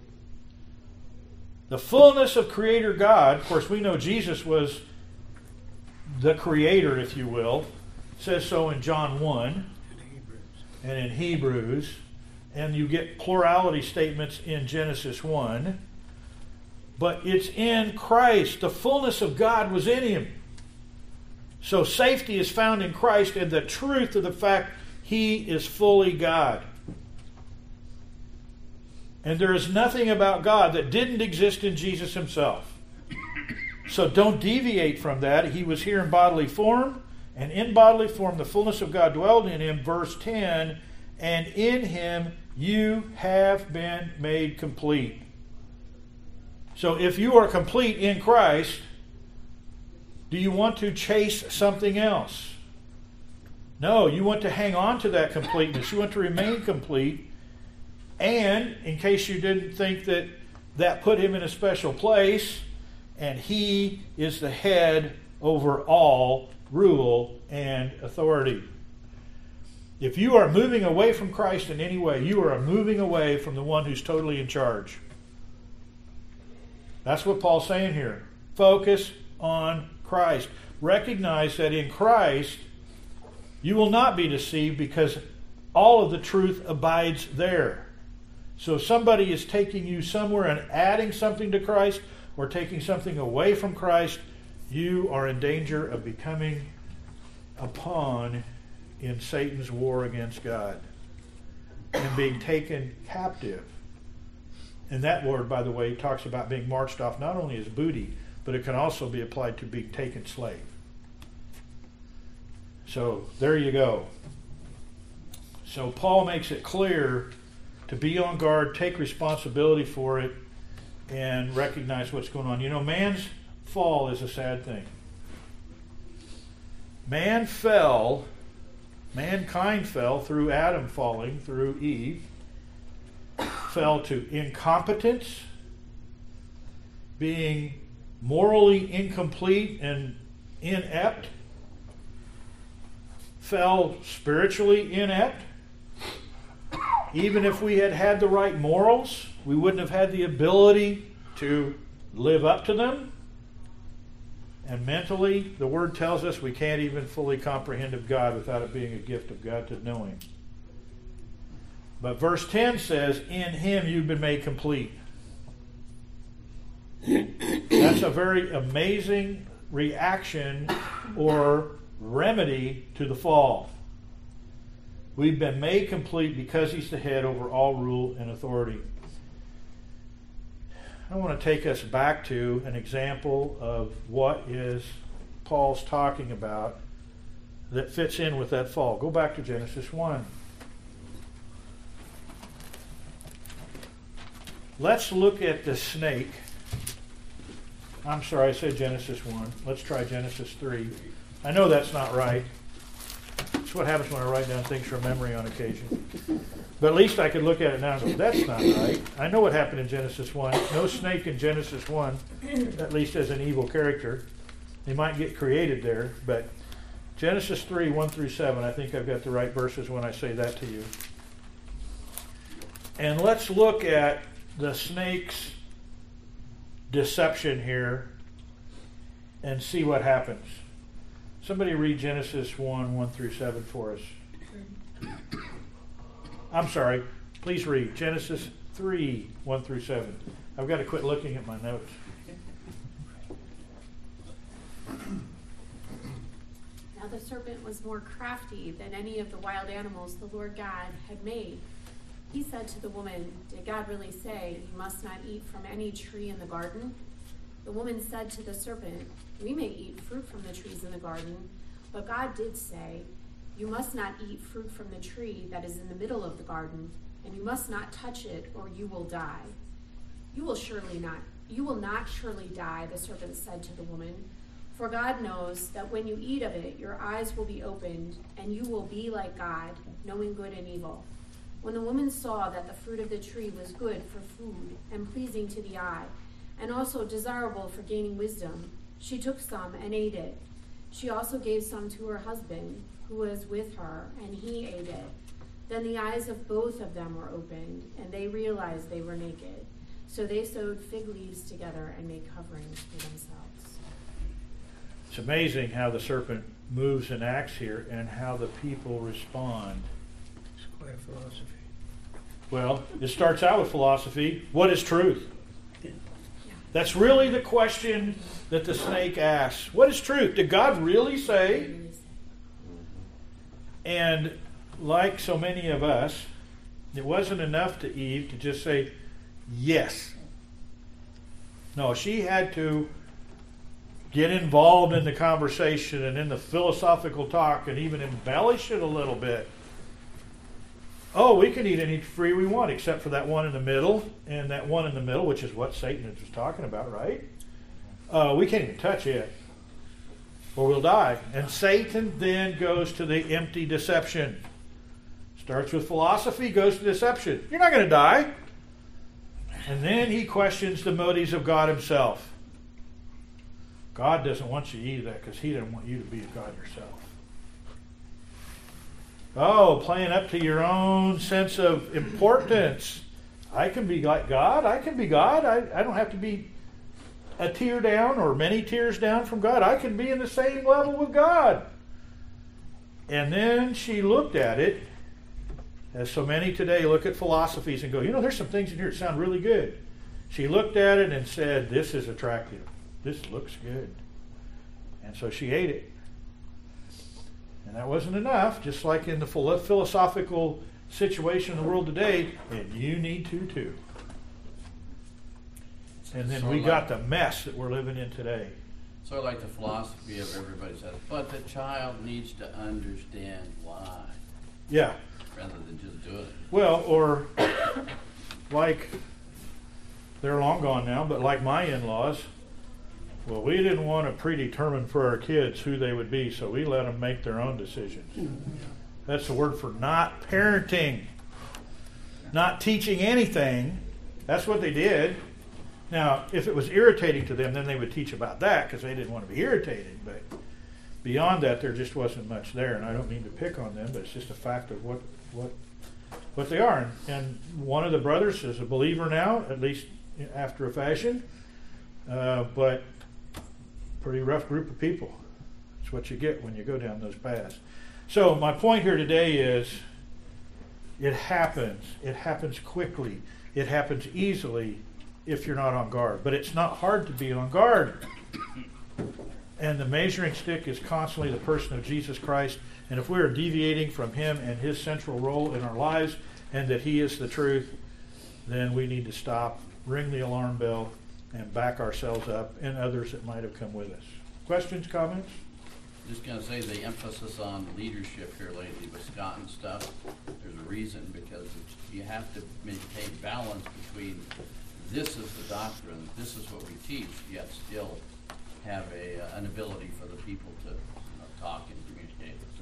The fullness of Creator God. Of course, we know Jesus was the Creator, if you will. It says so in John one and in Hebrews. And you get plurality statements in Genesis one. But it's in Christ. The fullness of God was in him. So safety is found in Christ and the truth of the fact he is fully God. And there is nothing about God that didn't exist in Jesus himself. So don't deviate from that. He was here in bodily form, and in bodily form the fullness of God dwelled in him. Verse ten, and in him you have been made complete. So if you are complete in Christ, do you want to chase something else? No, you want to hang on to that completeness. You want to remain complete. And in case you didn't think that that put him in a special place, and he is the head over all rule and authority. If you are moving away from Christ in any way, you are moving away from the one who's totally in charge. That's what Paul's saying here. Focus on Christ. Recognize that in Christ you will not be deceived because all of the truth abides there. So if somebody is taking you somewhere and adding something to Christ or taking something away from Christ, you are in danger of becoming a pawn in Satan's war against God and being taken captive. And that word, by the way, talks about being marched off not only as booty, but it can also be applied to being taken slave. So there you go. So Paul makes it clear to be on guard, take responsibility for it, and recognize what's going on. You know, man's fall is a sad thing. Man fell, mankind fell through Adam falling, through Eve, fell to incompetence, being morally incomplete and inept, fell spiritually inept. Even if we had had the right morals, we wouldn't have had the ability to live up to them. And mentally, the Word tells us we can't even fully comprehend of God without it being a gift of God to know Him. But verse ten says, in Him you've been made complete. That's a very amazing reaction or remedy to the fall. We've been made complete because He's the head over all rule and authority. I want to take us back to an example of what is Paul's talking about that fits in with that fall. Go back to Genesis one. Let's look at the snake. I'm sorry, I said Genesis one. Let's try Genesis three. I know that's not right. That's what happens when I write down things from memory on occasion. But at least I could look at it now and go, that's not right. I know what happened in Genesis one. No snake in Genesis one, at least as an evil character. They might get created there, but Genesis three, one through seven, I think I've got the right verses when I say that to you. And let's look at the snake's deception here and see what happens. Somebody read Genesis one, one through seven for us. I'm sorry, please read Genesis three, one through seven. I've got to quit looking at my notes. Now the serpent was more crafty than any of the wild animals the Lord God had made. He said to the woman, "Did God really say, 'You must not eat from any tree in the garden?' The woman said to the serpent, 'We may eat fruit from the trees in the garden, but God did say, "You must not eat fruit from the tree that is in the middle of the garden, and you must not touch it, or you will die." You will surely not, you will not surely die, the serpent said to the woman. For God knows that when you eat of it, your eyes will be opened, and you will be like God, knowing good and evil. When the woman saw that the fruit of the tree was good for food and pleasing to the eye, and also desirable for gaining wisdom, she took some and ate it. She also gave some to her husband, who was with her, and he ate it. Then the eyes of both of them were opened, and they realized they were naked. So they sewed fig leaves together and made coverings for themselves. It's amazing how the serpent moves and acts here and how the people respond. It's quite a philosophy. Well, it starts out with philosophy. What is truth? That's really the question that the snake asks. What is truth? Did God really say? And like so many of us, it wasn't enough to Eve to just say, yes. No, she had to get involved in the conversation and in the philosophical talk and even embellish it a little bit. Oh, we can eat any tree we want except for that one in the middle, and that one in the middle, which is what Satan was talking about, right? Uh, we can't even touch it, or we'll die. And Satan then goes to the empty deception. Starts with philosophy, goes to deception. You're not going to die. And then he questions the motives of God himself. God doesn't want you to eat that because he doesn't want you to be a God yourself. Oh, playing up to your own sense of importance. I can be like God. I can be God. I, I don't have to be a tear down or many tears down from God. I can be in the same level with God. And then she looked at it, as so many today look at philosophies and go, you know, there's some things in here that sound really good. She looked at it and said, this is attractive. This looks good. And so she ate it. And that wasn't enough, just like in the philosophical situation in the world today, and you need to too. And then So we like, got the mess that we're living in today. Sort of like the philosophy of everybody says, but the child needs to understand why, Yeah. rather than just do it. Well, or like, they're long gone now, but like my in-laws, well, we didn't want to predetermine for our kids who they would be, so we let them make their own decisions. That's the word for not parenting, not teaching anything. That's what they did. Now, if it was irritating to them, then they would teach about that because they didn't want to be irritated. But beyond that, there just wasn't much there, and I don't mean to pick on them, but it's just a fact of what what what they are. And, and one of the brothers is a believer now, at least after a fashion, uh, but pretty rough group of people. It's what you get when you go down those paths. So my point here today is it happens. It happens quickly. It happens easily if you're not on guard. But it's not hard to be on guard. And the measuring stick is constantly the person of Jesus Christ. And if we're deviating from him and his central role in our lives and that he is the truth, then we need to stop, ring the alarm bell, and back ourselves up and others that might have come with us. Questions, comments? Just going to say the emphasis on leadership here lately with Scott and stuff, there's a reason, because it's, you have to maintain balance between this is the doctrine, this is what we teach, yet still have a uh, an ability for the people to you know, talk and communicate. So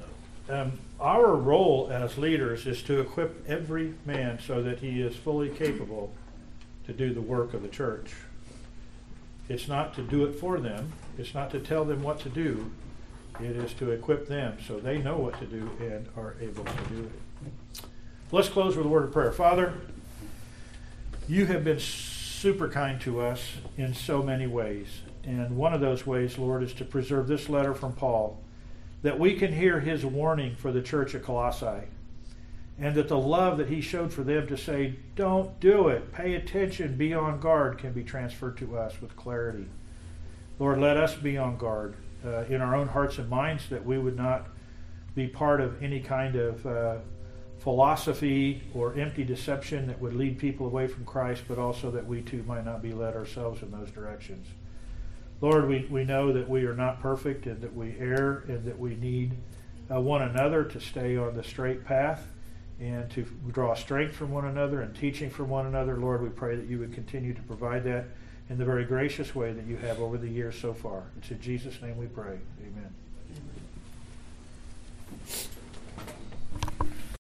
um, our role as leaders is to equip every man so that he is fully capable to do the work of the church. It's not to do it for them. It's not to tell them what to do. It is to equip them so they know what to do and are able to do it. Let's close with a word of prayer. Father, you have been super kind to us in so many ways. And one of those ways, Lord, is to preserve this letter from Paul, that we can hear his warning for the church at Colossae, and that the love that he showed for them to say, don't do it, pay attention, be on guard, can be transferred to us with clarity. Lord, let us be on guard uh, in our own hearts and minds, that we would not be part of any kind of uh, philosophy or empty deception that would lead people away from Christ, but also that we too might not be led ourselves in those directions. Lord, we, we know that we are not perfect and that we err and that we need uh, one another to stay on the straight path and to draw strength from one another and teaching from one another. Lord, we pray that you would continue to provide that in the very gracious way that you have over the years so far. It's in Jesus' name we pray. Amen.